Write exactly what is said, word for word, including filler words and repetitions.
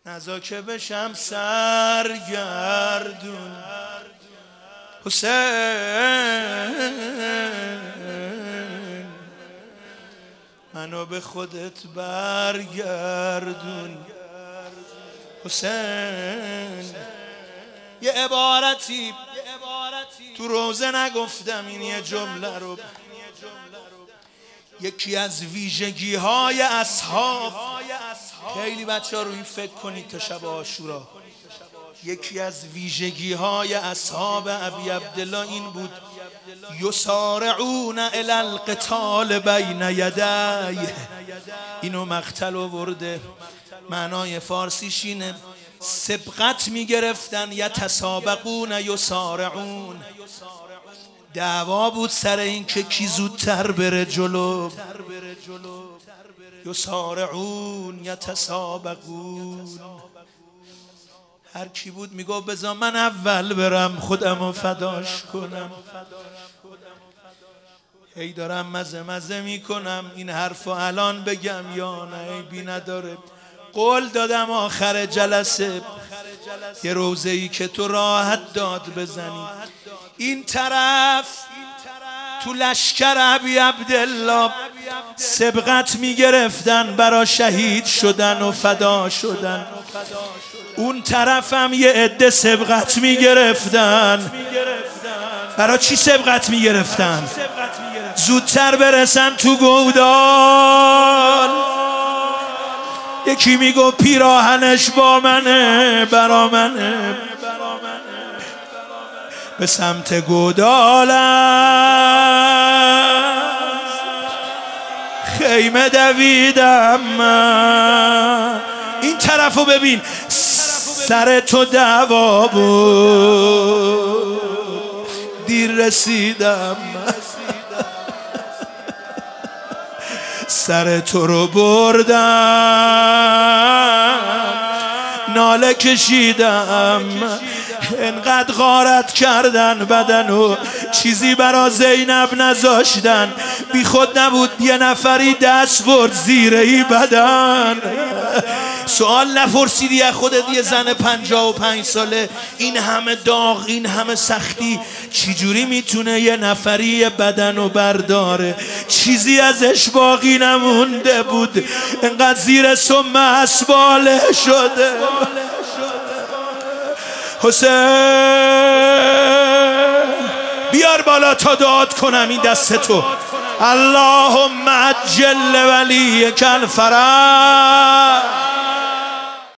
نزا که بشم سرگردون حسین، منو به خودت برگردون حسین. یه عبارتی تو روزه نگفتم، این یه جمله رو. یکی از ویژگی های اصحاب، خیلی بچه ها رو این فکر کنید تا شب عاشورا، یکی از ویژگی های اصحاب ابی عبدالله این بود یسارعون الی القتال بین یدیه. اینو مقتل آورده، معنای فارسیش اینه سبقت میگرفتن، یتسابقون یسارعون. دعوا بود سر این که کی زودتر بره جلو. یسارعون یتسابقون. هر کی بود میگو بذار من اول برم خودمو فداش کنم. هی دارم مزه مزه میکنم این حرفو الان بگم یا نه، ای بی نداره. قول دادم آخر جلسه یه روزه‌ای که تو راحت داد بزنی. این طرف تو لشکر ابی عبدالله سبقت میگرفتن برا شهید شدن و فدا شدن، اون طرف هم یه عده سبقت میگرفتن. برا چی سبقت میگرفتن؟ زودتر برسن تو گودال. یکی میگو پیراهنش با منه، برا منه. به سمت گودال خیمه دویدم من. این طرفو ببین، سر تو دعوا بود دیر رسیدم، سر تو رو بردم ناله کشیدم. انقدر غارت کردن بدنو چیزی برا زینب نذاشتن، بی خود نبود یه نفری دست برد زیره ای بدن. سوال نپرسیدی از خودت یه زن پنجاه و پنج ساله این همه داغ این همه سختی چجوری میتونه یه نفری یه بدنو برداره؟ چیزی ازش باقی نمونده بود، انقدر زیر سم اسباله شده. حسین بیار بالا تا دعات کنم این دست تو. اللهم عجل ولیک الفرج.